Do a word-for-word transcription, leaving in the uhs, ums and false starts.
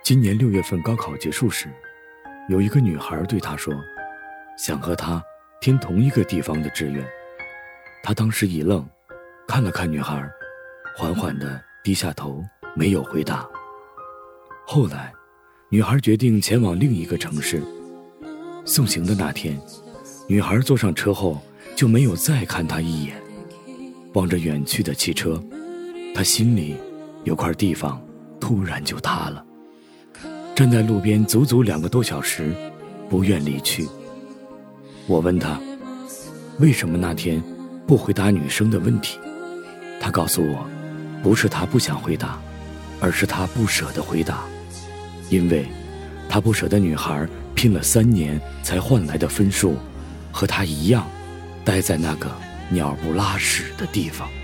今年六月份高考结束时，有一个女孩对他说，想和他填同一个地方的志愿。他当时一愣，看了看女孩，缓缓地低下头，没有回答。后来女孩决定前往另一个城市。送行的那天，女孩坐上车后就没有再看他一眼。望着远去的汽车，她心里有块地方突然就塌了。站在路边足足两个多小时，不愿离去。我问她，为什么那天不回答女生的问题？她告诉我，不是她不想回答，而是她不舍得回答。因为她不舍得女孩拼了三年才换来的分数，和她一样待在那个鸟不拉屎的地方。